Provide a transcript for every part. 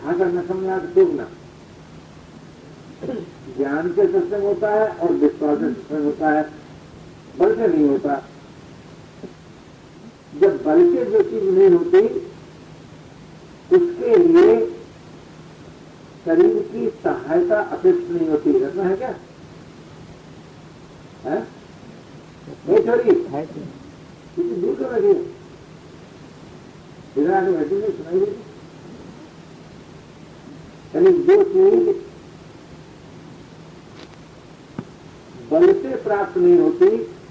भाषा न समझा तो टोकना। ज्ञान से सत्संग होता है और विश्वास से सत्संग होता है, बल से नहीं होता। जब बल से जो चीज नहीं होती उसके लिए शरीर की सहायता अपेक्षित नहीं होती। ऐसा है क्या? है नहीं छोड़ी किसी दूर कर रही है, इधर आगे बैठी नहीं सुनाई देती। यानी जो चीज बल से प्राप्त नहीं होती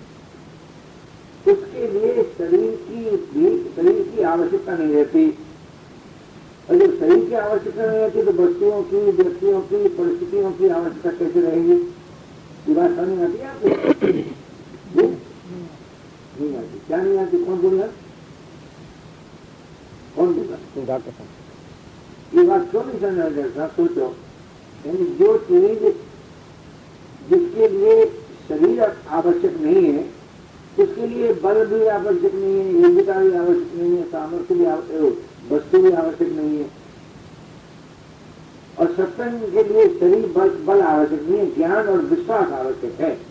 उसके लिए शरीर की आवश्यकता नहीं रहती। और जब शरीर की आवश्यकता नहीं रहती तो वस्तुओं की, व्यक्तियों की, परिस्थितियों की आवश्यकता कैसे रहेगी? ये बात समझ नहीं आती है आपको? नहीं आती। क्या नहीं आती? कौन बोल रहा? कौन बोल रहा? डॉक्टर साहब ये बात क्यों नहीं समझ रहा? सोचो, यानी जो चीज जिसके लिए शरीर आवश्यक नहीं है उसके लिए बल भी आवश्यक नहीं है, योग्यता भी आवश्यक नहीं है, सामर्थ्य भी, वस्तु भी आवश्यक नहीं है। और सत्संग के लिए शरीर बल आवश्यक नहीं है, ज्ञान और विश्वास आवश्यक है।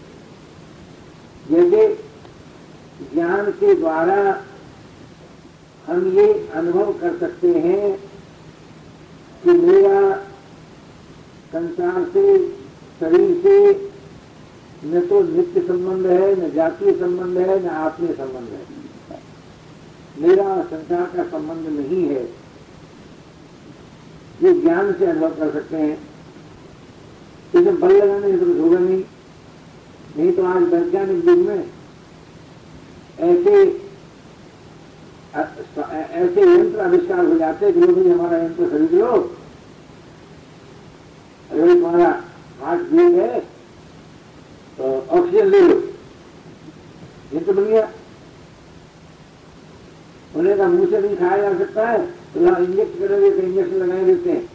जैसे ज्ञान के द्वारा हम ये अनुभव कर सकते हैं कि मेरा संसार से, शरीर से न तो नित्य संबंध है, न जातीय संबंध है, न आत्मीय संबंध है। मेरा संसार का संबंध नहीं है, ये ज्ञान से अनुभव कर सकते हैं। इसे बल लगाने से तो कुछ होगा नहीं तो आज वैज्ञानिक युग में ऐसे यंत्र आविष्कार हो जाते हैं कि लोग हमारा यंत्र खरीद लो, अगर तुम्हारा हार्ट बीट है तो ऑक्सीजन ले लो, यंत्र बन गया। उन्हें का मुंह से नहीं खाया जा सकता है तो इंजेक्ट करोगे तो इंजेक्शन लगाए देते हैं।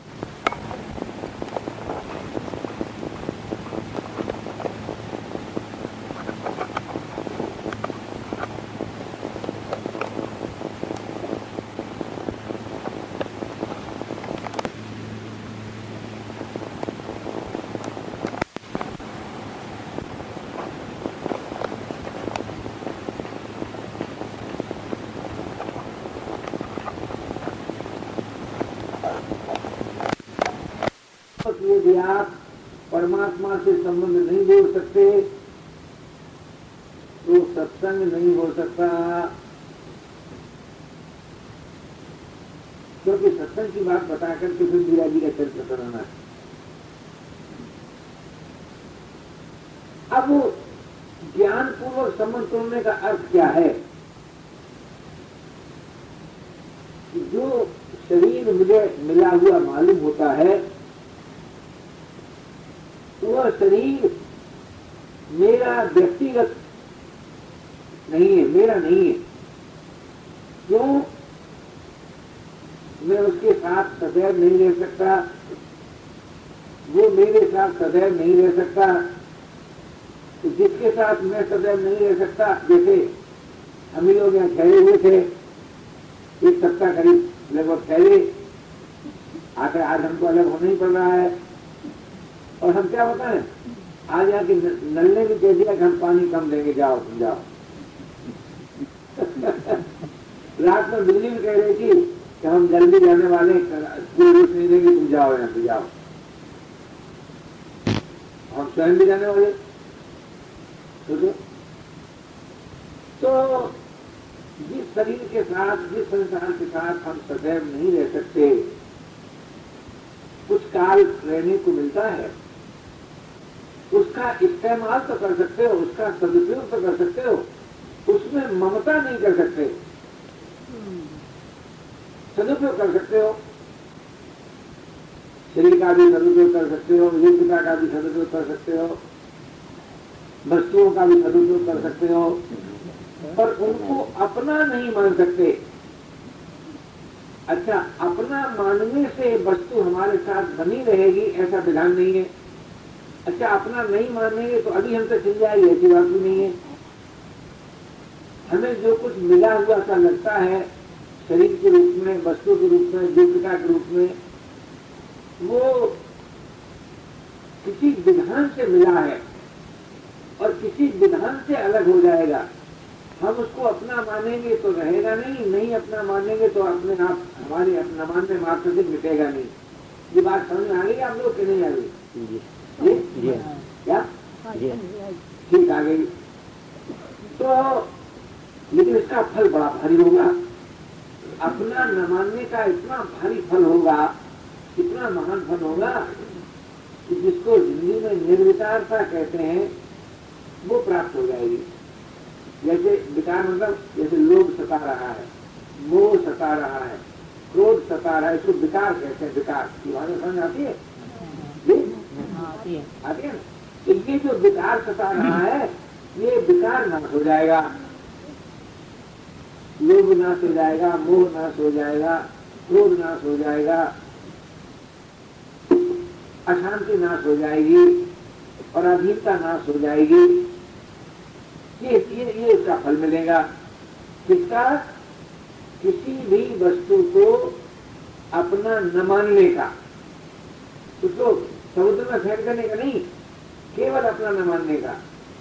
यदि आप परमात्मा से संबंध नहीं जोड़ सकते तो सत्संग नहीं हो सकता, क्योंकि सत्संग की बात बता करके फिर मीरा जी का चरित्र कराना है। अब ज्ञान पूर्वक संबंध तोड़ने का अर्थ क्या है? जो शरीर मुझे मिला हुआ मालूम होता है वह शरीर मेरा व्यक्तिगत नहीं है, मेरा नहीं है। क्यों? मैं उसके साथ सदैव नहीं रह सकता, वो मेरे साथ सदैव नहीं रह सकता। तो जिसके साथ मैं सदैव नहीं रह सकता, जैसे हम ही लोग यहाँ ठहरे हुए थे, एक सप्ताह करीब लगभग ठहरे, आकर आज हमको अलग होना ही पड़ रहा है। और हम क्या बताएं, आज यहाँ की नल ने भी कह दिया कि हम पानी कम देंगे, जाओ तुम जाओ। रात में बिजली भी कह रही थी कि हम जल्दी जाने वाले, कोई रुक नहीं देंगे, तुम जाओ यहाँ से जाओ। हम स्वयं भी जाने वाले। तो जिस शरीर के साथ, जिस संसार के साथ हम सदैव नहीं रह सकते, कुछ काल रहने को मिलता है, उसका इस्तेमाल तो कर सकते हो, उसका सदुपयोग तो कर सकते हो, उसमें ममता नहीं कर सकते। सदुपयोग कर सकते हो, शरीर का भी सदुपयोग कर सकते हो, योग्यता का भी सदुपयोग कर सकते हो, वस्तुओं का भी सदुपयोग कर सकते हो, पर उनको अपना नहीं मान सकते। अच्छा, अपना मानने से वस्तु हमारे साथ बनी रहेगी ऐसा विधान नहीं है। अच्छा, अपना नहीं मानेंगे तो अभी हमसे चिल जाएगी ऐसी बात भी नहीं है। हमें जो कुछ मिला हुआ सा लगता है, शरीर के रूप में, वस्तु के रूप में, दीपिका के रूप में, वो किसी विधान से मिला है और किसी विधान से अलग हो जाएगा। हम उसको अपना मानेंगे तो रहेगा नहीं, नहीं अपना मानेंगे तो अपने आप हमारे अपना मानने मात्र से मिटेगा नहीं। ये बात समझ में आ गई आप लोग कि नहीं आ गई? क्या ठीक आ गई। तो लेकिन इसका फल बड़ा भारी होगा। अपना न मानने का इतना भारी फल होगा, इतना महान फल होगा कि जिसको जिंदगी में निर्विकारता कहते हैं वो प्राप्त हो जाएगी। जैसे विकार मतलब जैसे लोभ सता रहा है, मोह सता रहा है, क्रोध सता रहा है, इसको विकार कहते हैं। विकार की बात समझ आती है? आती है ना? तो ये जो विकार सता रहा है ये विकार नाश हो जाएगा, लोभ नाश हो जाएगा, मोह नाश हो जाएगा, क्रोध नाश हो जाएगा, अशांति नाश हो जाएगी और अधीनता नाश हो जाएगी। ये इसका फल मिलेगा। किसका? किसी भी वस्तु को अपना न मानने का, उसको समुद्र में फेंक देने का नहीं, केवल अपना न मानने का।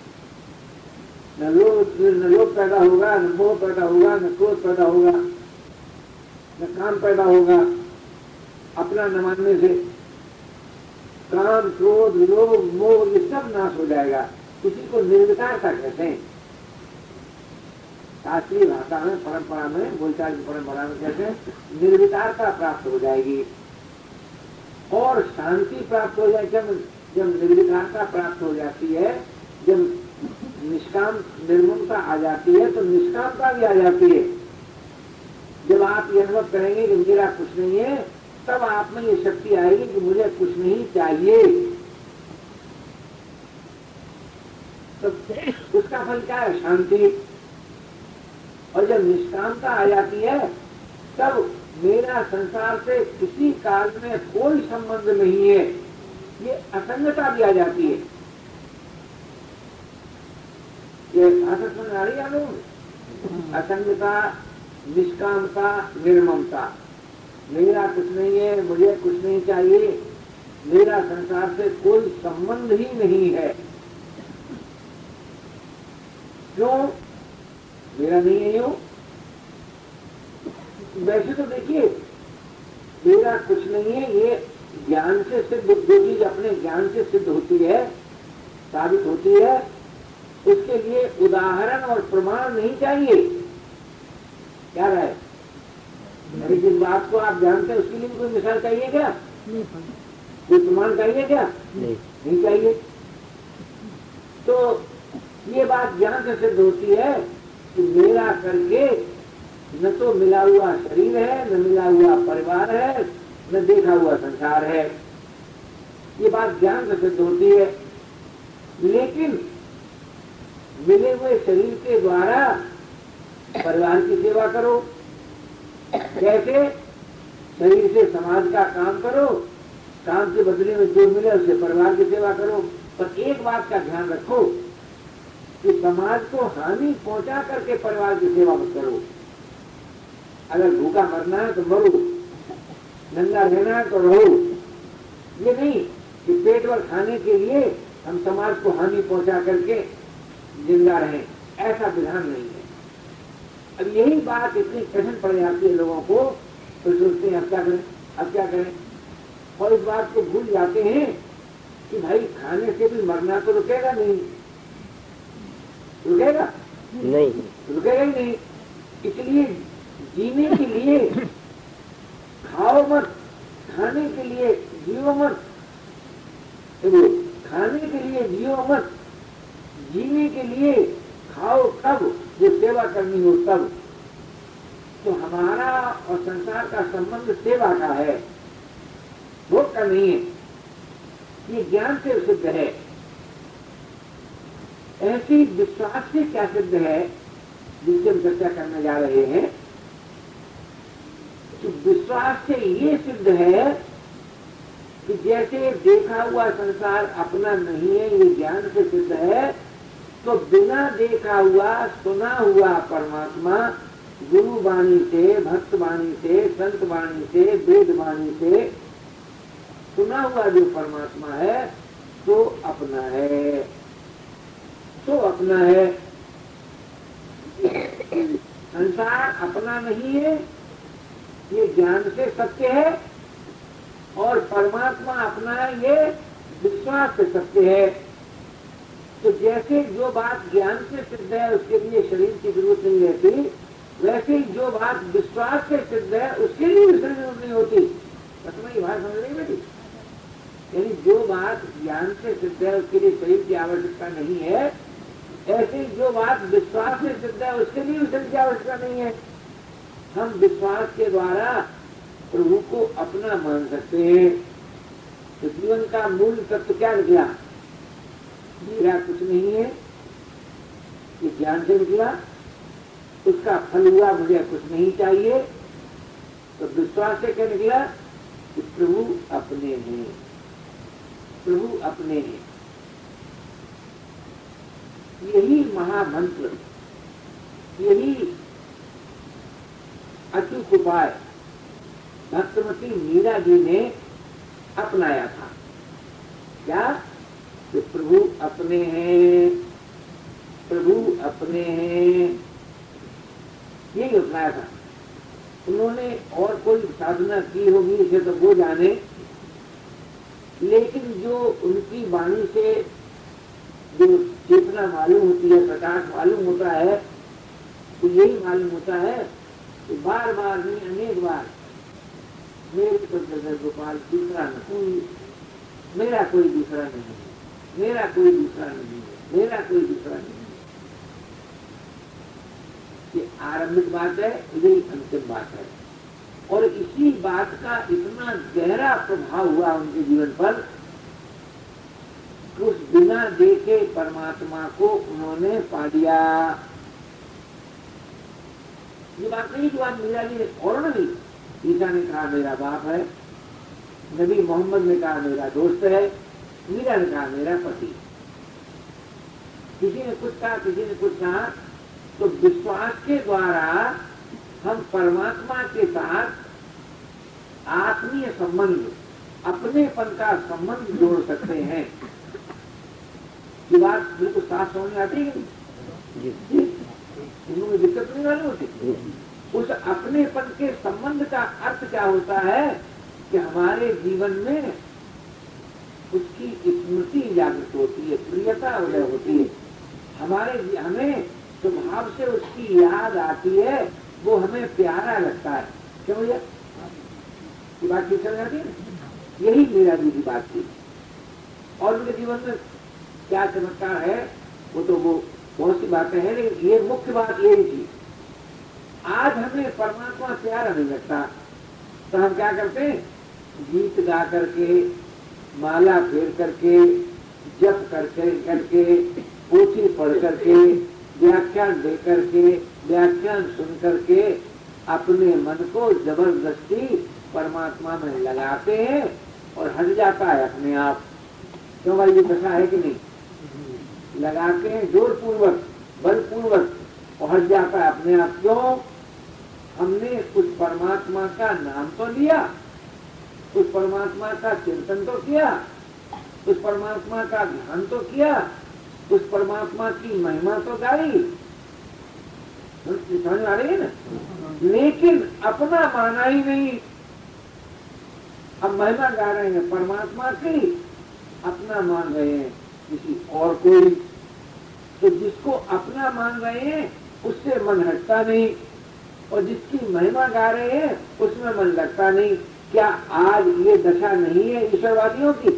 न लोभ पैदा होगा, न मोह पैदा होगा, न क्रोध पैदा होगा, न काम पैदा होगा अपना न मानने से। काम, क्रोध, लोभ, मोह ये सब नाश हो जाएगा। किसी को निर्विकारता कहते हैं। शास्त्रीय भाषा में, परंपरा में, बोलचाल की परंपरा में कहते हैं निर्विकारता प्राप्त हो जाएगी और शांति प्राप्त हो जाएगी। जब निर्विकारता प्राप्त हो जाती है, जब निष्काम निर्ममता आ जाती है तो निष्कामता भी आ जाती है। जब आप ये अनुभव करेंगे कि मेरा कुछ नहीं है, तब आप में ये शक्ति आएगी कि मुझे कुछ नहीं चाहिए। तो उसका फल क्या है? शांति। और जब निष्कामता आ जाती है तब मेरा संसार से किसी काल में कोई संबंध नहीं है, ये असंगता भी आ जाती है। ये भाषा समझ आ रही है लोग? असंगता, निष्कामता, निर्ममता। मेरा कुछ नहीं है, मुझे कुछ नहीं चाहिए, मेरा संसार से कोई संबंध ही नहीं है। क्यों? मेरा नहीं है यूं। वैसे तो देखिए मेरा कुछ नहीं है ये ज्ञान से सिद्ध, जो चीज अपने ज्ञान से सिद्ध होती है, साबित होती है, उसके लिए उदाहरण और प्रमाण नहीं चाहिए। क्या राय? अरे जिस बात को आप जानते हैं उसके लिए कोई मिसाल चाहिए क्या? कोई प्रमाण चाहिए क्या? नहीं चाहिए। तो ये बात ज्ञान से सिद्ध होती है कि मेरा करके न तो मिला हुआ शरीर है, न मिला हुआ परिवार है, न देखा हुआ संसार है। ये बात ज्ञान से सिद्ध होती है। लेकिन मिले हुए शरीर के द्वारा परिवार की सेवा करो। कैसे? शरीर से समाज का काम करो, काम के बदले में जो मिले उससे परिवार की सेवा करो। पर एक बात का ध्यान रखो कि समाज को हानि पहुंचा करके परिवार की सेवा मत करो। अगर भूखा मरना है तो मरो, नंगा रहना है तो रहो। ये नहीं कि पेट भर खाने के लिए हम समाज को हानि पहुंचा करके जिंदा रहें, ऐसा विधान नहीं है। अब यही बात इतनी कठिन पड़ जाती है लोगों को, तो सोचते हैं अब क्या करें, अब क्या करें, और इस बात को भूल जाते हैं कि भाई खाने से भी मरना तो रुकेगा नहीं, रुकेगा नहीं, रुकेगा ही नहीं। इसलिए जीने के लिए खाओ मत, खाने के लिए जियो मत। खाने के लिए जियो मत, जीने के लिए खाओ तब, जो सेवा करनी हो तब। तो हमारा और संसार का संबंध सेवा का है, भोग का नहीं है। ये ज्ञान से सिद्ध है। ऐसी विश्वास से क्या सिद्ध है जिससे हम चर्चा करने जा रहे हैं? तो विश्वास से ये सिद्ध है कि जैसे देखा हुआ संसार अपना नहीं है, ये ज्ञान से सिद्ध है, तो बिना देखा हुआ सुना हुआ परमात्मा गुरु वाणी से, भक्त वाणी से, संत वाणी से, वेद वाणी से सुना हुआ जो परमात्मा है तो अपना है, तो अपना है। संसार अपना नहीं है, ये ज्ञान से सत्य है, और परमात्मा अपना है, ये विश्वास से सत्य है। तो जैसे जो बात ज्ञान से सिद्ध है उसके लिए शरीर की जरूरत नहीं रहती, वैसे ही जो बात विश्वास से सिद्ध है उसके लिए भी शरीर की जरूरत नहीं होती। बस में ये बात समझ रही बेटी? यानी जो बात ज्ञान से सिद्ध है उसके लिए शरीर की आवश्यकता नहीं है, ऐसे ही जो बात विश्वास से सिद्ध है उसके लिए भी शरीर की आवश्यकता नहीं है। हम विश्वास के द्वारा प्रभु को अपना मान सकते हैं। तो जीवन का मूल तत्व क्या निकला? मेरा कुछ नहीं है, ये ज्ञान से निकला। उसका फल हुआ मुझे कुछ नहीं चाहिए। तो विश्वास से क्या निकला कि प्रभु अपने हैं, प्रभु अपने हैं। यही महामंत्र, यही अचूक उपाय भक्तमती मीरा जी ने अपनाया था। क्या? कि प्रभु अपने हैं, प्रभु अपने हैं, यही अपनाया था। उन्होंने और कोई साधना की होगी इसे तो वो जाने, लेकिन जो उनकी वाणी से जो चेतना मालूम होती है, प्रकाश मालूम होता है, तो यही मालूम होता है कि बार बार नहीं अनेक बार मेरे तो जगत गोपाल दूसरा न कोई, मेरा कोई दूसरा नहीं है, मेरा कोई दूसरा नहीं है, मेरा कोई दूसरा नहीं है। ये आरंभिक बात है, यही अंतिम बात है। और इसी बात का इतना गहरा प्रभाव हुआ उनके जीवन पर, उस बिना देखे परमात्मा को उन्होंने पा लिया। ये बात नहीं जो आज मीरा जी और नहीं, ईसा ने कहा मेरा बाप है, नबी मोहम्मद ने कहा मेरा दोस्त है, मीरा ने कहा मेरा पति। किसी ने कुछ कहा, किसी ने कुछ कहा, तो विश्वास के द्वारा हम परमात्मा के साथ आत्मीय संबंध, अपनेपन का संबंध जोड़ सकते हैं। ये बात बिल्कुल साफ समझ में आती है, इनमें दिक्कत नहीं वाली होती। उस अपनेपन के संबंध का अर्थ क्या होता है कि हमारे जीवन में उसकी स्मृति जागृत होती है, प्रियता उदय होती है, हमें स्वभाव से उसकी याद आती है, वो हमें प्यारा लगता है। क्यों भैया? ये बात ठीक समझ आती है? यही मीरा जी की बात थी। और उनके जीवन में क्या चमत्कार है वो तो वो बहुत सी बातें हैं, लेकिन ये मुख्य बात यही थी। आज हमें परमात्मा प्यारा नहीं लगता तो हम क्या करते हैं? गीत गा करके, माला फेर करके, जप करके, पोथी पढ़ करके, व्याख्यान दे करके, व्याख्यान सुन करके अपने मन को जबरदस्ती परमात्मा में लगाते हैं और हट जाता है अपने आप। क्यों भाई, ये दशा है कि नहीं? लगाते हैं जोरपूर्वक, बलपूर्वक, और हट जाता है अपने आप। क्यों? हमने उस परमात्मा का नाम तो लिया, उस परमात्मा का चिंतन तो किया, उस परमात्मा का ध्यान तो किया, उस परमात्मा की महिमा तो गाई, समझ आ रही है ना? लेकिन अपना माना ही नहीं। अब महिमा गा रहे हैं परमात्मा की, अपना मान रहे हैं किसी और कोई। तो जिसको अपना मान रहे हैं उससे मन हटता नहीं, और जिसकी महिमा गा रहे हैं उसमें मन लगता नहीं। क्या आज ये दशा नहीं है ईश्वरवादियों की?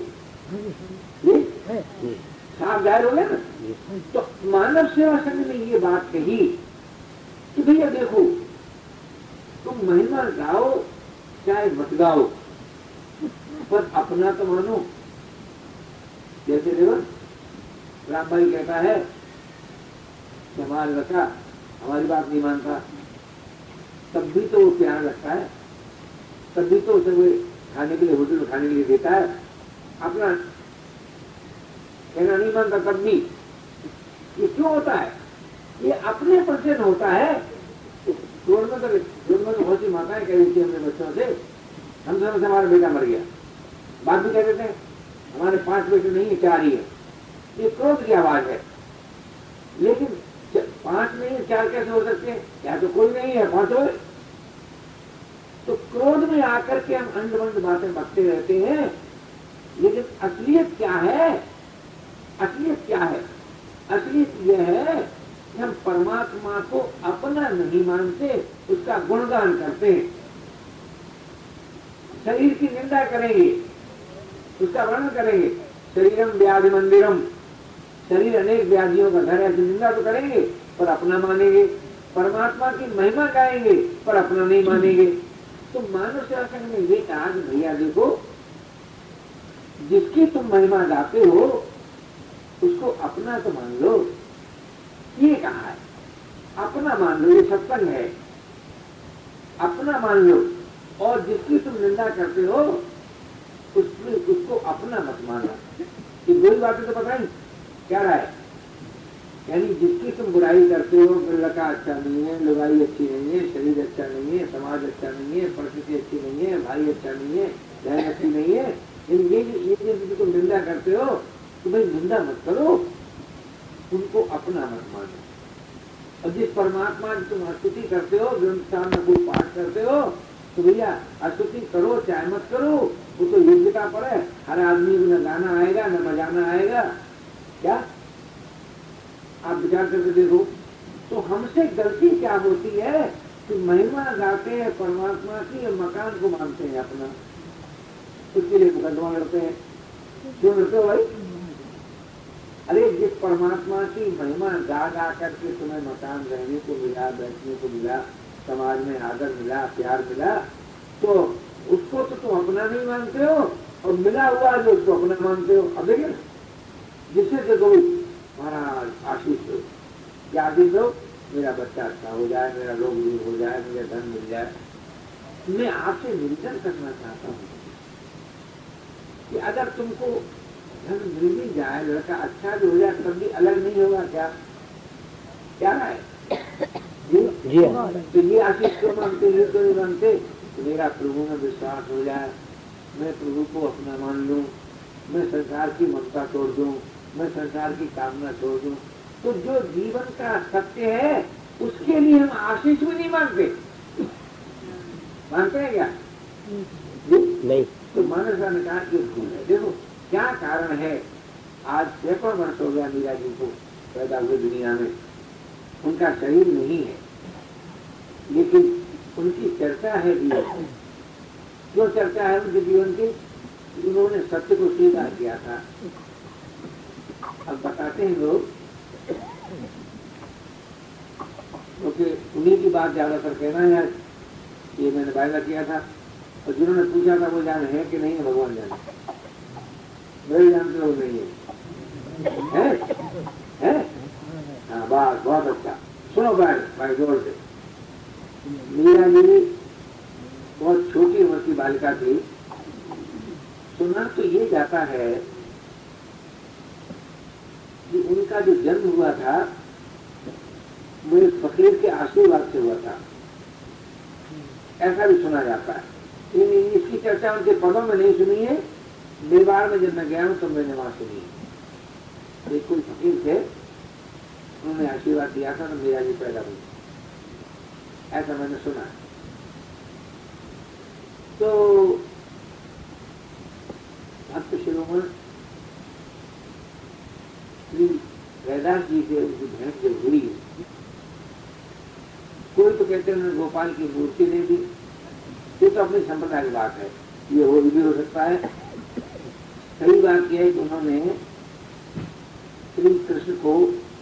साफ जाहिर हो गया ना? तो मानव सेवा संघ ने ये बात कही कि भैया देखो, तुम महिमा गाओ चाहे मत गाओ, पर अपना तो मानो। जैसे देखो, राम भाई कहता है कि हमारा लड़का हमारी बात नहीं मानता, तब भी तो वो प्यारा लगता है, तब भी तो उसे खाने के लिए, होटल में खाने के लिए देता है। अपना कहना नहीं मानता तब भी। ये क्यों होता है? ये अपने पर से होता है। क्रोध में तो बहुत सी माताएं कह रही थी अपने बच्चों से, हम समय से हमारा बेटा मर गया, बात भी कह देते हैं हमारे 5 बेटे नहीं है 4 ही है। ये क्रोध की आवाज है। लेकिन 5 नहीं है 4 कैसे हो सकते हैं? या तो कोई नहीं है 5 हो। तो क्रोध में आकर के हम अंड बातें बकते रहते हैं। लेकिन असलियत क्या है? असलियत क्या है? असलियत यह है कि हम परमात्मा को अपना नहीं मानते, उसका गुणगान करते हैं। शरीर की निंदा करेंगे, उसका वर्णन करेंगे, शरीरम व्याधि मंदिरम, शरीर अनेक व्याधियों का घर है, ऐसी निंदा तो करेंगे पर अपना मानेंगे। परमात्मा की महिमा गाएंगे पर अपना नहीं मानेंगे। तो मानव सेवा संघ ने ये कहा कि भैया देखो, जिसकी तुम महिमा गाते हो उसको अपना तो मान लो। ये कहा है अपना मान लो, ये सत्संग है, अपना मान लो। और जिसकी तुम निंदा करते हो उसको अपना मत मानो। ये दो ही बातें तो बताई, क्या रहा है? यानी जिसकी तुम बुराई करते हो, लड़का अच्छा नहीं है, लुगाई अच्छी नहीं है, शरीर अच्छा नहीं है, समाज अच्छा नहीं है, परिस्थिति अच्छी नहीं है, भाई अच्छा नहीं है, बहन अच्छी नहीं है, ये जिसकी तुम निंदा करते हो तो भाई निंदा मत करो, उनको अपना मत मानो। और जिस परमात्मा की तुम स्तुति करते हो, ग्रंथ साहब में कोई पाठ करते हो, तो भैया स्तुति करो चाहे मत करो, वो तो योग्यता पर है। हर आदमी को न गाना आएगा न बजाना आएगा। क्या आप विचार करके देखो। तो हमसे गलती क्या होती है कि महिमा गाते हैं परमात्मा की और मकान को मानते हैं अपना, उसके लिए मुकदमा लड़ते हैं। क्यों लड़ते हो भाई? अरे जिस परमात्मा की महिमा गा गा करके तुम्हें मकान रहने को मिला, बैठने को मिला, समाज में आदर मिला, प्यार मिला, तो उसको तो तुम अपना नहीं मानते हो और मिला हुआ जो उसको अपना मानते हो। अब देखिए जिससे देखो महाराज आशीष दो, क्या आशीष दो? मेरा बच्चा अच्छा हो जाए, मेरा रोग दूर हो जाए, मुझे धन मिल जाए। मैं आपसे निवेदन करना चाहता हूँ कि अगर तुमको धन मिल भी जाए, लड़का अच्छा भी हो जाए, तब भी अलग नहीं होगा क्या? क्या है जी? तो ये आशीष क्यों मांगते, ये क्यों नहीं मांगते? तो मेरा प्रभु में विश्वास हो जाए, मैं प्रभु को अपना मान लूं, मैं संसार की ममता छोड़ दूं, मैं संसार की कामना छोड़ दूं। तो जो जीवन का सत्य है उसके लिए हम आशीष भी नहीं मांगते। मानते हैं क्या? नहीं। तो मानव ने कहा कि भूल है। देखो क्या कारण है, आज सैकड़ों वर्ष हो गया मीरा जी को पैदा हुए दुनिया में, उनका शरीर नहीं है लेकिन उनकी चर्चा है जीवन की। क्यों चर्चा है उनके जीवन की? उन्होंने सत्य को स्वीकार किया था। अब बताते हैं लोग, क्योंकि उन्हीं की बात ज्यादातर कहना है, ये मैंने वायदा किया था। और जिन्होंने पूछा था वो जान है कि नहीं है, भगवान जाने, मेरे जानते हो नहीं है? हाँ बात बहुत अच्छा। सुनो भाई जोर से। मीरा जी बहुत छोटी उम्र की बालिका थी। सुना तो ये जाता है कि उनका जो जन्म हुआ था वो एक फकीर के आशीर्वाद से हुआ था, ऐसा भी सुना जाता है। इसकी चर्चा उनके पदों में नहीं सुनी है, मेवाड़ में जब मैं गया हूं तो मैंने वहां सुनी है। एक कोई फकीर थे, उन्होंने आशीर्वाद दिया था तो मीरा जी पैदा हुई, ऐसा मैंने सुना है। तो भक्त शिरोमणि श्री रैदास जी से उनकी भेंट जब हुई, कोई तो कहते हैं उन्होंने गोपाल की मूर्ति दे दी। ये तो अपनी संप्रदाय की बात है, ये वो भी हो सकता है। सही बात यह है कि उन्होंने श्री कृष्ण को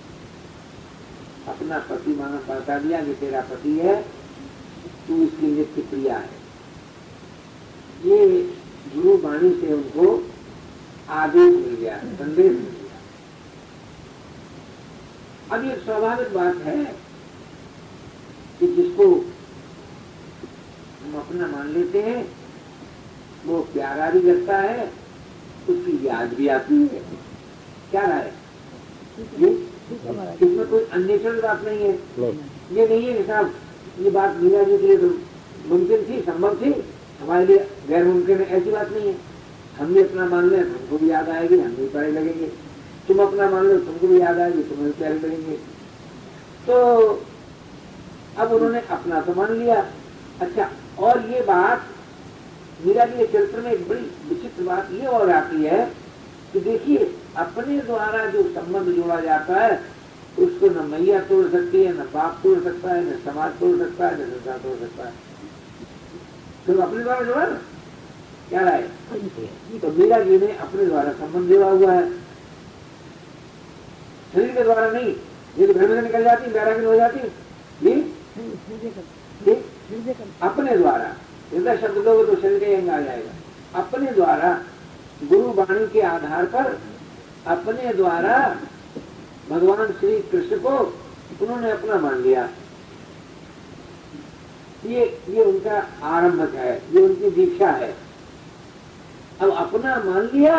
अपना पति माना, बता दिया कि तेरा पति है, तू इसकी नित्य प्रिया है। ये गुरु वाणी से उनको आदेश मिल गया, संदेश मिल गया। अब ये स्वाभाविक बात है कि जिसको हम अपना मान लेते हैं वो प्यारा भी लगता है, उसकी याद भी आती है। क्या राय है? ये इसमें कोई अन्वेषण बात नहीं है। ये नहीं है कि साहब ये बात मीरा जी के लिए तो मुमकिन थी, संभव थी, हमारे लिए गैर मुमकिन है, ऐसी बात नहीं है। हम भी अपना मान लें, हमको भी याद आएगी, हम भी प्यारे लगेंगे। तुम अपना मान लो, तुमको भी याद आएगी, तुम्हें भी प्यारे लगेंगे। तो अब उन्होंने अपना तो मान लिया। अच्छा, और ये बात मीरा जी के चरित्र में एक बड़ी विचित्र बात ये और आती है कि देखिए, अपने द्वारा जो संबंध जोड़ा जाता है उसको न मैया तोड़ सकती है, न बाप तोड़ सकता है, न समाज तोड़ सकता है, न संसार तोड़ सकता है। तो अपने द्वारा जोड़ा ना, क्या राय? तो मीरा जी ने अपने द्वारा संबंध जोड़ा हुआ है, शरीर के द्वारा नहीं। ये तो घर में से निकल जाती, बैरागी हो जाती, ये अपने द्वारा हृदय शब्द दोगे तो शरीर का अंग आ जाएगा। अपने द्वारा गुरु वाणी के आधार पर अपने द्वारा भगवान श्री कृष्ण को उन्होंने अपना मान लिया। ये उनका आरंभ है, ये उनकी दीक्षा है। अब अपना मान लिया।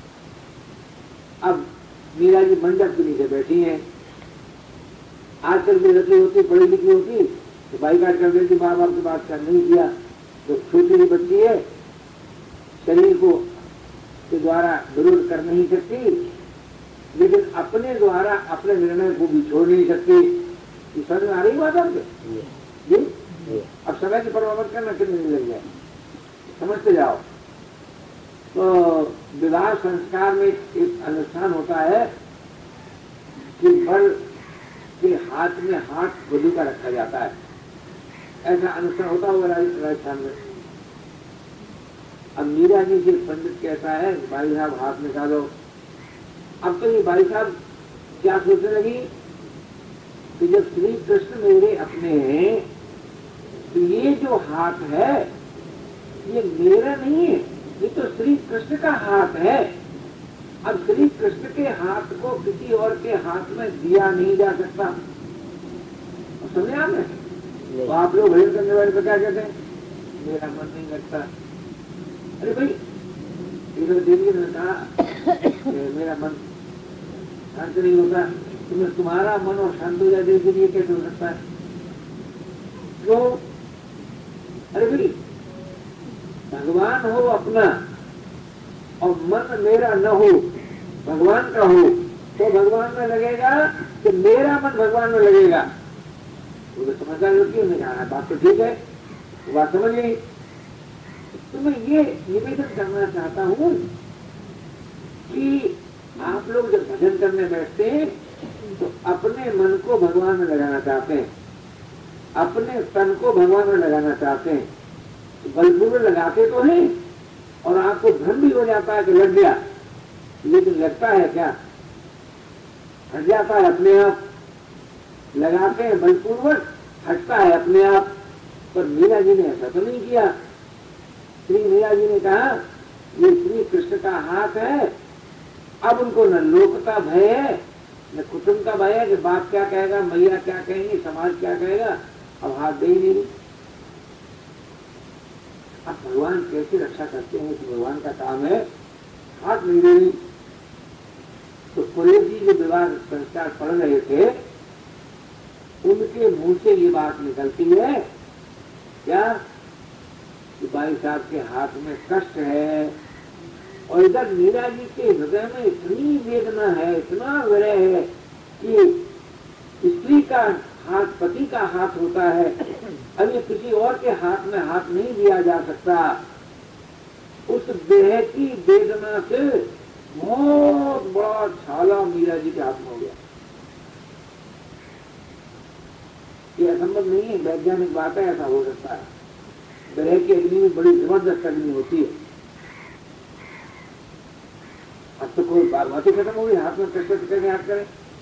अब मीरा जी मंडप के नीचे बैठी हैं। आजकल की लड़की होती, पढ़ी लिखी होती तो बाइकाट कर देती, माँ बाप की बात कर नहीं किया। तो छोटी सी बच्ची है, शरीर को के द्वारा विरोध कर नहीं सकती, लेकिन अपने द्वारा अपने निर्णय को भी छोड़ नहीं सकती। समझ में आ रही बात आपके? जी, अब समय की परवाह मत करना, कितने दिन लग जाए, समझते जाओ। तो विवाह संस्कार में एक अनुष्ठान होता है कि वर के हाथ में हाथ वधू का रखा जाता है। ऐसा अनुष्ठान होता होगा राजस्थान में। अब मीरा जी से पंडित कहता है, भाई साहब हाथ निकालो। अब तो ये भाई साहब क्या सोचने लगी कि जब श्री कृष्ण मेरे अपने हैं तो ये जो हाथ है ये मेरा नहीं है, ये तो श्री कृष्ण का हाथ है। अब श्री कृष्ण के हाथ को किसी और के हाथ में दिया नहीं जा सकता। समझे आपने? तो आप लोग भजन करने वाले को क्या कहते हैं? मेरा मन नहीं लगता। अरे भाई, देवी ने कहा मेरा मन शांत नहीं होता, तुम्हें तुम्हारा मन और शांत हो जाए देवी के लिए कैसे हो सकता है? क्यों? अरे भाई, भगवान हो अपना और मन मेरा न हो, भगवान का हो, तो भगवान में लगेगा कि मेरा मन भगवान में लगेगा। वो तो समझदार लड़की ने कहा बात तो ठीक है, वो बात समझ गई। तो मैं ये निवेदन करना चाहता हूं कि आप लोग जब भजन करने बैठते हैं तो अपने मन को भगवान में लगाना चाहते हैं, अपने तन को भगवान में लगाना चाहते हैं, तो बलपूर्वक लगाते तो हैं और आपको भ्रम भी हो जाता है कि लग गया, लेकिन लगता है क्या? हट जाता है अपने आप। लगाते हैं बलपूर्वक, हटता है अपने आप। पर मीरा जी ने ऐसा तो नहीं किया। श्री मीरा जी ने कहा ये श्री कृष्ण का हाथ है। अब उनको न लोक का भय है, न कुटुंब का भय है कि बाप क्या कहेगा, मैया क्या कहेंगी, समाज क्या कहेगा। अब हाथ दे ही नहीं। अब भगवान कैसे रक्षा करते हैं कि भगवान का काम है, हाथ नहीं दे रही। तो पुरेश जी जो विवाह संस्कार पढ़ रहे थे, उनके मुंह से ये बात निकलती है क्या कि भाई साहब के हाथ में कष्ट है। और इधर मीरा जी के हृदय में इतनी वेदना है, इतना विरह है कि स्त्री का हाथ पति का हाथ होता है, अब ये किसी और के हाथ में हाथ नहीं दिया जा सकता। उस देह की वेदना से बहुत बड़ा छाला मीरा जी के हाथ में हो गया। ये असंभव नहीं है, वैज्ञानिक बात है, ऐसा हो सकता है। ग्रह की अग्नि में बड़ी जबरदस्त अग्नि होती है। अब तो कोई बात खत्म हो गई, हाथ में कष्ट कैसे हाथ करें।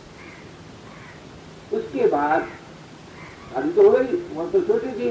उसके बाद अभी तो हो गई, वह तो छोटी थी,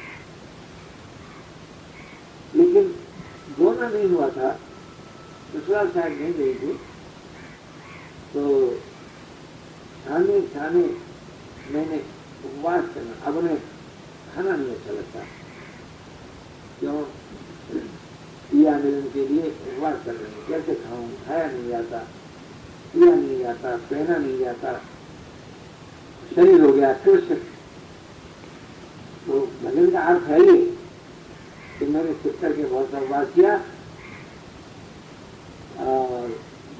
लेकिन दोनों नहीं हुआ था, ससुराल शायद नहीं गई थी। तो छाने छाने मैंने उपवास करना, अब उन्हें खाना नहीं अच्छा लगता, क्यों? पिया मिलन के लिए उपवास कर रहे हैं, कैसे खाऊं, खाया नहीं जाता, पिया नहीं जाता, पहना नहीं जाता, शरीर हो गया कृष्ण। भजन का अर्थ है ये कि मैंने चित करके बहुत सहवास किया और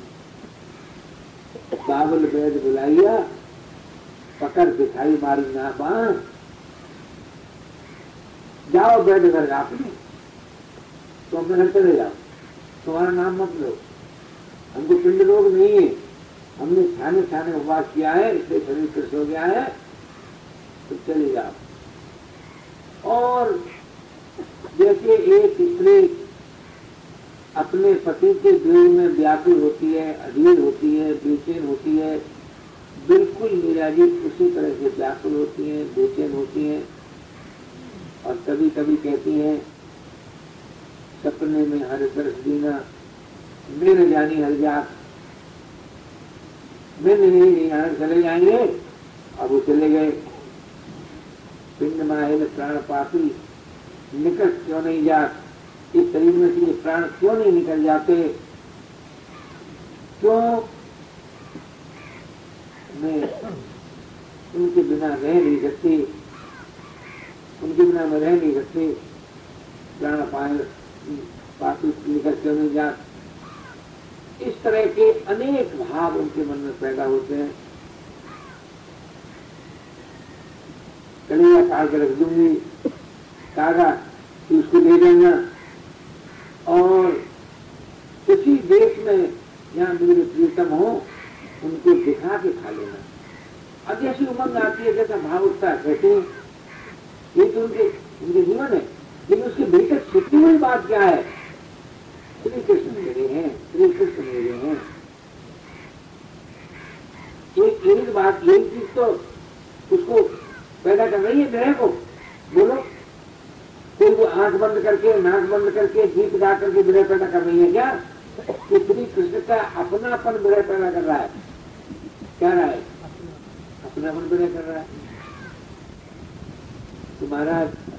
बाबुल वेद बुलाइया, पकड़ दिखाई मारी ना बाण, जाओ बैठ कर आपने तो अपने चले जाओ, तुम्हारा नाम मत लो, हमको पिंड रोग नहीं है, हमने छाने छाने उपवास किया है इसलिए शरीर कृष्ण हो गया है, तो चले जाओ। और जैसे एक स्त्री अपने पति के देह में व्याकुल होती है, अधीर होती है, बेचैन होती है, बिल्कुल मीरा जी उसी तरह से व्याकुल होती हैं, बेचैन होती हैं। और कभी कभी कहती हैं सपने में हर दर्श दीना, मैं न जानी हर जात, मैं नहीं यहाँ चले जाएंगे। अब वो चले गए, पिंड माहिल प्राण पापी निकट क्यों नहीं जात, इस शरीर में से प्राण क्यों नहीं निकल जाते, क्यों मैं उनके बिना रह नहीं सकती, उनके बिना मैं रह नहीं सकती, प्राण पाए पापी निकल क्यों नहीं जात। इस तरह के अनेक भाव उनके मन में पैदा होते हैं। कलिया काट के रख दूंगी, कागा कि उसको ले जाना और उसी देश में यहाँ मेरे प्रीतम हो उनको दिखा के खा लेना। अब जैसी उमंग आती है, जैसा भाव उठता है, कहते हैं ये तो उनके जीवन है, लेकिन उसके भीतर छिपी हुई बात क्या है, श्री कृष्ण मेरे हैं, श्री कृष्ण मेरे हैं। एक बात, यही चीज तो उसको पैदा कर रही है ग्रह को। बोलो कोई वो आंख बंद करके, नाक बंद करके, गीत गा करके विरह पैदा कर रही है क्या? कि श्री कृष्ण का अपनापन विरह पैदा कर रहा है, क्या रहा है? अपनापन विरह कर रहा है। तो महाराज